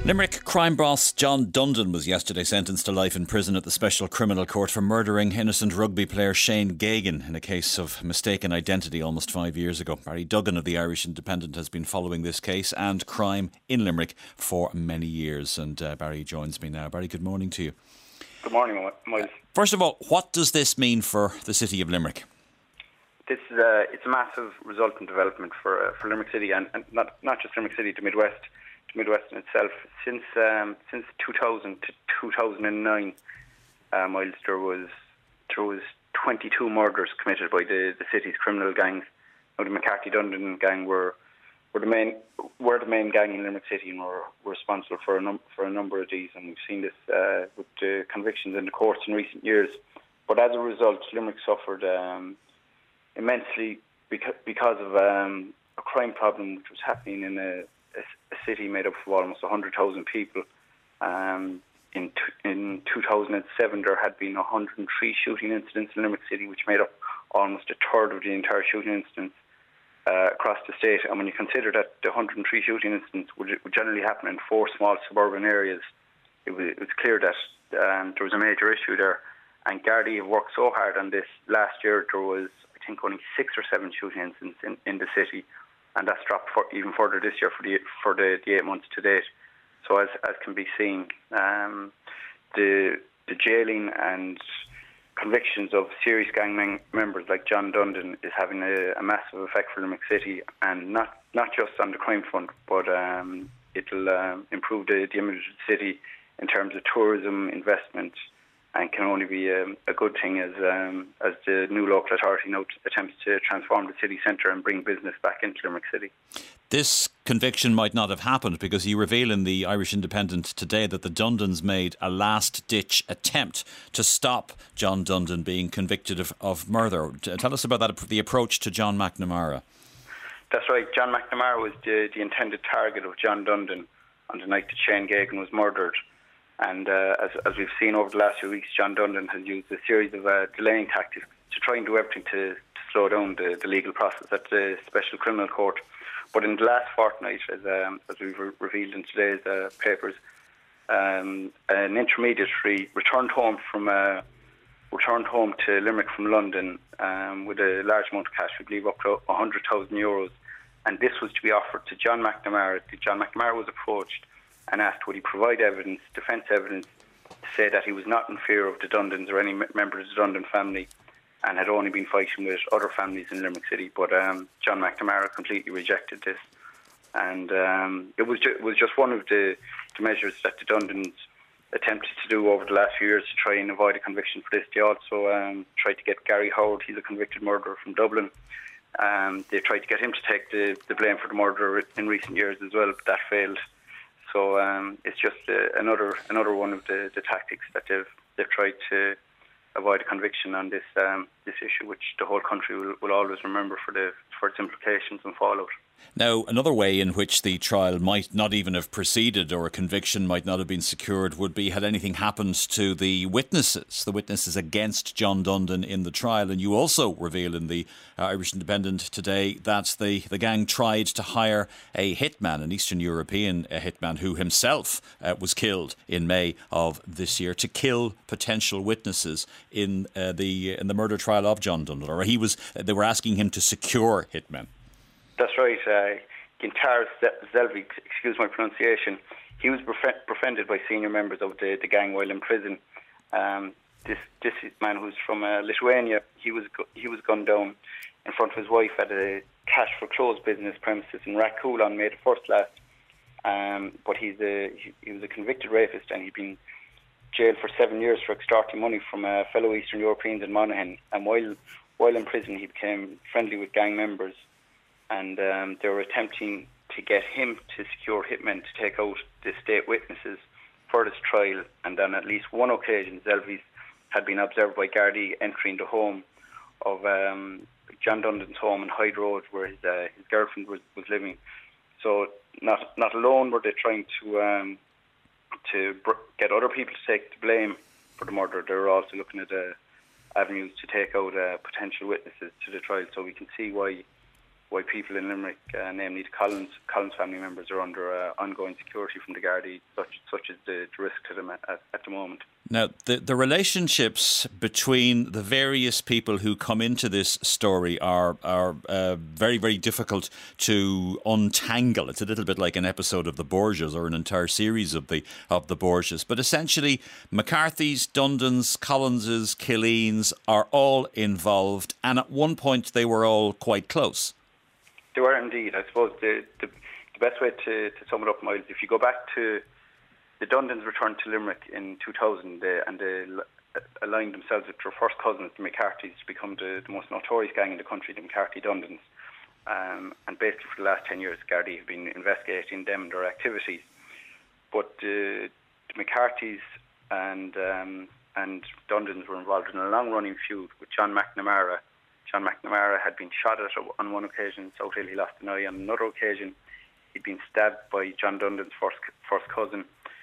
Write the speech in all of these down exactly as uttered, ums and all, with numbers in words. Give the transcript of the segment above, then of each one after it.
Limerick crime boss John Dundon was yesterday sentenced to life in prison at the Special Criminal Court for murdering innocent rugby player Shane Geoghegan in a case of mistaken identity almost five years ago. Barry Duggan of the Irish Independent has been following this case and crime in Limerick for many years. And uh, Barry joins me now. Barry, good morning to you. Good morning, Miles. First of all, what does this mean for the city of Limerick? This is a, it's a massive result in development for uh, for Limerick City, and, and not not just Limerick City, the Midwest. Midwest in itself. Since um, since two thousand to two thousand nine, uh, Miles, there was there was twenty-two murders committed by the, the city's criminal gangs. Now, the McCarthy Dundon gang were were the main were the main gang in Limerick City, and were, were responsible for a num- for a number of these. And we've seen this uh, with the convictions in the courts in recent years. But as a result, Limerick suffered um, immensely because because of um, a crime problem which was happening in a a city made up of almost one hundred thousand people. Um, in t- in two thousand seven, there had been one hundred three shooting incidents in Limerick City, which made up almost a third of the entire shooting incidents uh, across the state. And when you consider that the one hundred three shooting incidents would, would generally happen in four small suburban areas, it was, it was clear that um, there was a major issue there. And Gardaí have worked so hard on this. Last year, there was, I think, only six or seven shooting incidents in, in the city. And that's dropped for even further this year for the for the, the eight months to date. So as as can be seen, um, the the jailing and convictions of serious gang mem- members like John Dundon is having a, a massive effect for Limerick City, and not, not just on the crime front, but um, it'll um, improve the, the image of the city in terms of tourism, investment, and can only be um, a good thing as um, as the new local authority now attempts to transform the city centre and bring business back into Limerick City. This conviction might not have happened because you reveal in the Irish Independent today that the Dundons made a last-ditch attempt to stop John Dundon being convicted of, of murder. Tell us about that, the approach to John McNamara. That's right. John McNamara was the, the intended target of John Dundon on the night that Shane Geoghegan was murdered. And uh, as, as we've seen over the last few weeks, John Dundon has used a series of uh, delaying tactics to try and do everything to, to slow down the, the legal process at the Special Criminal Court. But in the last fortnight, as, um, as we've re- revealed in today's uh, papers, um, an intermediary returned home from uh, returned home to Limerick from London um, with a large amount of cash, we believe up to one hundred thousand euros. And this was to be offered to John McNamara. John McNamara was approached and asked would he provide evidence, defence evidence, to say that he was not in fear of the Dundons or any members of the Dundon family, and had only been fighting with other families in Limerick City. But um, John McNamara completely rejected this. And um, it was ju- was just one of the, the measures that the Dundons attempted to do over the last few years to try and avoid a conviction for this. They also um, tried to get Gary Howard, he's a convicted murderer from Dublin. Um, they tried to get him to take the, the blame for the murder in recent years as well, but that failed. So um, it's just uh, another another one of the, the tactics that they've they've tried to avoid a conviction on this um, this issue, which the whole country will, will always remember for the for its implications and fallout. Now, another way in which the trial might not even have proceeded or a conviction might not have been secured would be had anything happened to the witnesses, the witnesses against John Dundon in the trial. And you also reveal in the uh, Irish Independent today that the, the gang tried to hire a hitman, an Eastern European uh, hitman who himself uh, was killed in May of this year, to kill potential witnesses in uh, the in the murder trial of John Dundon. Or he was, they were asking him to secure hitmen. That's right. Uh, Gintar Zelvi, excuse my pronunciation, he was befri- befriended by senior members of the, the gang while in prison. Um, this this man who's from uh, Lithuania, he was gu- he was gunned down in front of his wife at a cash for clothes business premises in Rathcoole on May the first last. Um, but he's a he, he was a convicted rapist, and he'd been jailed for seven years for extorting money from uh, fellow Eastern Europeans in Monaghan. And while while in prison, he became friendly with gang members. And um, they were attempting to get him to secure hitmen to take out the state witnesses for this trial. And on at least one occasion, Zelvis had been observed by Gardaí entering the home of um, John Dundon's home in Hyde Road, where his, uh, his girlfriend was, was living. So not not alone were they trying to um, to br- get other people to take the blame for the murder, they were also looking at uh, avenues to take out uh, potential witnesses to the trial. So we can see why why people in Limerick, uh, namely the Collins Collins family members, are under uh, ongoing security from the Gardaí, such such as the, the risk to them at, at, at the moment. Now, the, the relationships between the various people who come into this story are are uh, very, very difficult to untangle. It's a little bit like an episode of The Borgias or an entire series of the of the Borgias. But essentially, McCarthy's, Dundons, Collinses, Killeens are all involved, and at one point they were all quite close. They were indeed. I suppose the the, the best way to, to sum it up, Miles, if you go back to the Dundons returned to Limerick in two thousand, they, and they aligned themselves with their first cousins, the McCarthys, to become the, the most notorious gang in the country, the McCarthy Dundons. Um, and basically for the last ten years, Gardaí have been investigating them and their activities. But uh, the McCarthys and um, and Dundons were involved in a long-running feud with John McNamara. John McNamara had been shot at on one occasion, South Hill, he lost an eye. On another occasion, he'd been stabbed by John Dundon's first, first cousin.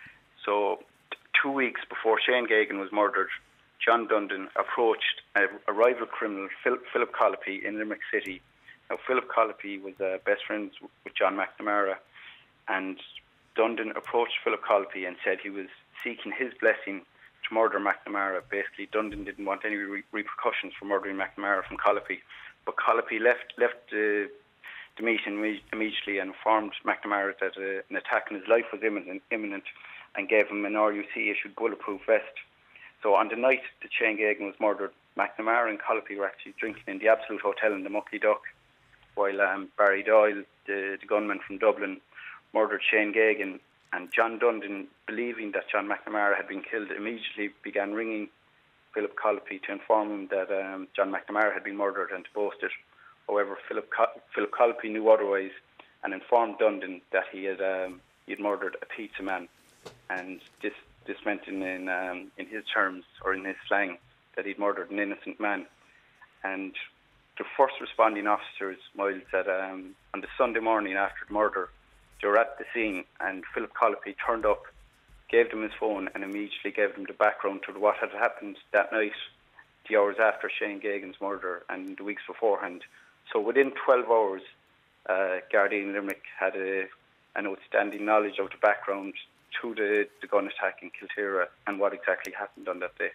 So t- two weeks before Shane Geoghegan was murdered, John Dundon approached a, a rival criminal, Phil, Philip Colopy, in Limerick City. Now, Philip Colopy was uh, best friends w- with John McNamara, and Dundon approached Philip Colopy and said he was seeking his blessing to murder McNamara. Basically, Dundon didn't want any re- repercussions for murdering McNamara from Colopy, but Colopy left left uh, the meeting immediately and informed McNamara that uh, an attack on his life was imminent, imminent and gave him an R U C-issued bulletproof vest. So on the night that Shane Geoghegan was murdered, McNamara and Colopy were actually drinking in the Absolute Hotel in the Muckley Duck, while um, Barry Doyle, the, the gunman from Dublin, murdered Shane Geoghegan. And John Dundon, believing that John McNamara had been killed, immediately began ringing Philip Colopy to inform him that um, John McNamara had been murdered and to boast it. However, Philip, Co- Philip Colopy knew otherwise and informed Dundon that he had um, he had murdered a pizza man. And this this meant in in, um, in his terms, or in his slang, that he'd murdered an innocent man. And the first responding officers, Miles, said um, on the Sunday morning after the murder, they were at the scene, and Philip Colopy turned up, gave them his phone, and immediately gave them the background to what had happened that night, the hours after Shane Geoghegan's murder and the weeks beforehand. So within twelve hours, uh, Gardaí in Limerick had a, an outstanding knowledge of the background to the, the gun attack in Kiltira and what exactly happened on that day.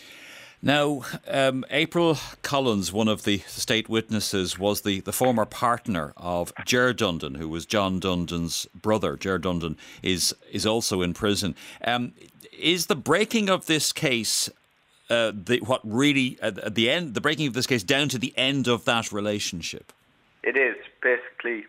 Now, um, April Collins, one of the state witnesses, was the, the former partner of Ger Dundon, who was John Dundon's brother. Ger Dundon is is also in prison. Um, is the breaking of this case uh, the what really at the end? The breaking of this case down to the end of that relationship? It is basically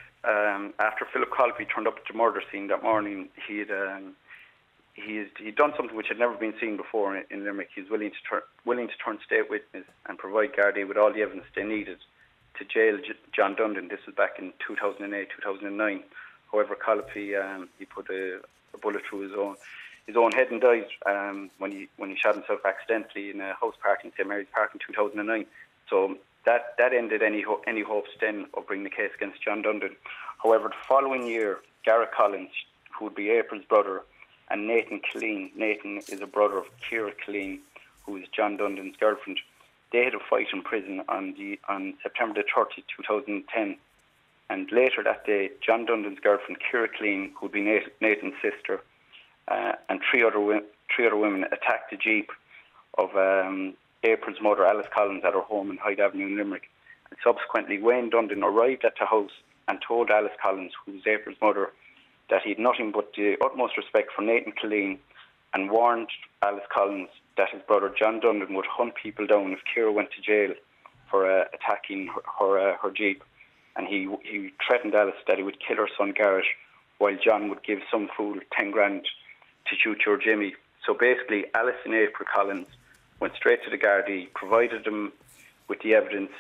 um, after Philip Colopy turned up at the murder scene that morning. He had. Um, He's he'd done something which had never been seen before in, in Limerick. He's willing to turn willing to turn state witness and provide Gardaí with all the evidence they needed to jail J- John Dundon. This was back in two thousand eight, two thousand nine. However, Colopy um, he put a, a bullet through his own his own head and died um, when he when he shot himself accidentally in a house party in Saint Mary's Park in two thousand nine. So that that ended any ho- any hopes then of bringing the case against John Dundon. However, the following year, Gareth Collins, who would be April's brother, and Nathan Killeen. Nathan is a brother of Ciara Killeen, who is John Dundon's girlfriend. They had a fight in prison on the on September the thirtieth, two thousand ten. And later that day, John Dundon's girlfriend, Ciara Killeen, who would be Nathan's sister, uh, and three other three other women attacked the jeep of um, April's mother, Alice Collins, at her home in Hyde Avenue in Limerick. And subsequently, Wayne Dundon arrived at the house and told Alice Collins, who was April's mother, that he had nothing but the utmost respect for Nathan Killeen, and warned Alice Collins that his brother John Dundon would hunt people down if Ciara went to jail for uh, attacking her her, uh, her jeep. And he he threatened Alice that he would kill her son Garrett, while John would give some fool ten grand to shoot your Jimmy. So basically, Alice and April Collins went straight to the Gardaí, provided them with the evidence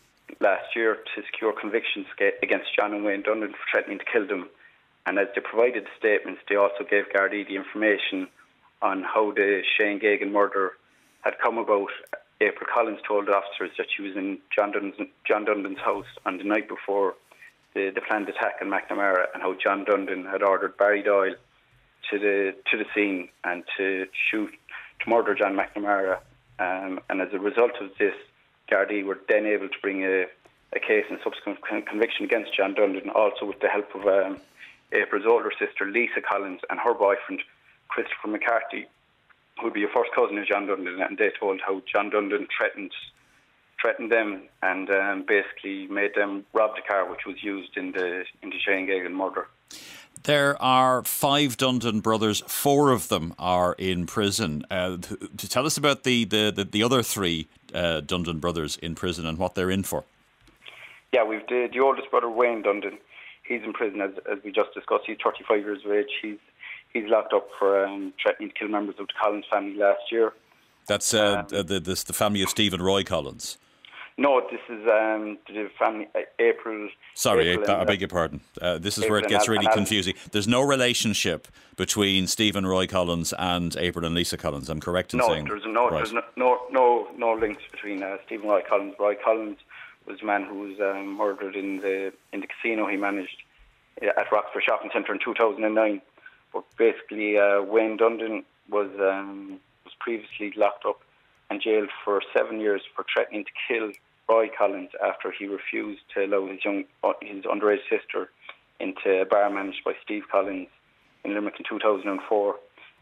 last year to secure convictions against John and Wayne Dundon for threatening to kill them. And as they provided the statements, they also gave Gardaí the information on how the Shane Geoghegan murder had come about. April Collins told the officers that she was in John Dundon's, John Dundon's house on the night before the, the planned attack on McNamara, and how John Dundon had ordered Barry Doyle to the to the scene and to shoot, to murder John McNamara. Um, and as a result of this, Gardaí were then able to bring a, a case and subsequent conviction against John Dundon, also with the help of um, April's older sister, Lisa Collins, and her boyfriend, Christopher McCarthy, who would be a first cousin of John Dundon, and they told how John Dundon threatened threatened them and um, basically made them rob the car which was used in the in the Shane Geoghegan murder. There are five Dundon brothers. Four of them are in prison. Uh, to tell us about the, the, the, the other three uh, Dundon brothers in prison and what they're in for. Yeah, we've the, the oldest brother, Wayne Dundon. He's in prison, as, as we just discussed. He's thirty-five years of age. He's he's locked up for um, threatening to kill members of the Collins family last year. That's uh, um, the, this, the family of Stephen Roy Collins. No, this is um, the family, uh, April. Sorry, April I, I and, beg your pardon. Uh, this is April where it gets and, really and confusing. There's no relationship between Stephen Roy Collins and April and Lisa Collins. I'm correct in no, saying there's no, right. there's no, no, no, no links between uh, Stephen Roy Collins. Roy Collins was the man who was um, murdered in the in the casino he managed at Roxford Shopping Centre in two thousand nine. But basically, uh, Wayne Dundon was um, was previously locked up and jailed for seven years for threatening to kill Roy Collins after he refused to allow his young his underage sister into a bar managed by Steve Collins in Limerick in two thousand four.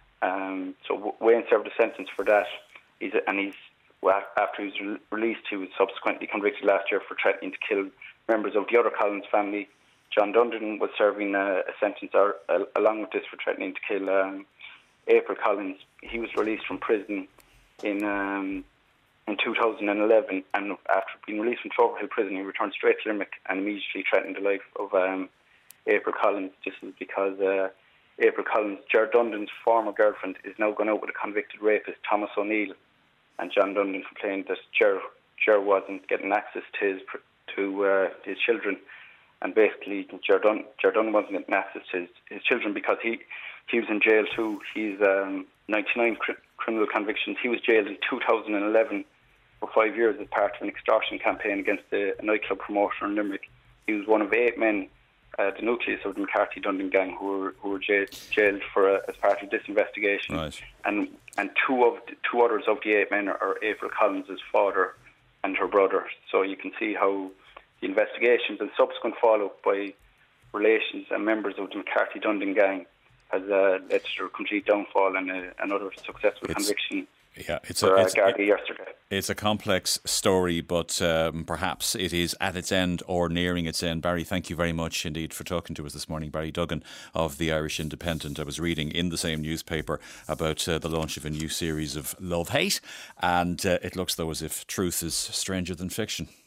Um, so Wayne served a sentence for that. He's and he's well, after he was re- released, he was subsequently convicted last year for threatening to kill members of the other Collins family. John Dundon was serving a, a sentence or, uh, along with this for threatening to kill um, April Collins. He was released from prison in um, in two thousand eleven, and after being released from Troverhill prison, he returned straight to Limerick and immediately threatened the life of um, April Collins. This is because uh, April Collins, Ger Dundon's former girlfriend, is now gone out with a convicted rapist, Thomas O'Neill, and John Dundon complained that Ger, Ger wasn't getting access to his to uh, his children, and basically Ger Dundon, Ger Dundon wasn't getting access to his, his children because he he was in jail too. He's um, ninety-nine cr- criminal convictions. He was jailed in two thousand eleven for five years as part of an extortion campaign against a, a nightclub promoter in Limerick. He was one of eight men, uh, the nucleus of the McCarthy Dundon gang, who were who were jailed, jailed for uh, as part of this investigation. Right. And and two of the, two others of the eight men are, are April Collins' father and her brother. So you can see how the investigations and subsequent follow-up by relations and members of the McCarthy Dundon gang has uh, led to their complete downfall and uh, another successful it's, conviction. Yeah, it's for, a uh, it's, Gardaí yesterday. It's a complex story, but um, perhaps it is at its end or nearing its end. Barry, thank you very much indeed for talking to us this morning. Barry Duggan of the Irish Independent. I was reading in the same newspaper about uh, the launch of a new series of Love Hate, and uh, it looks though as if truth is stranger than fiction.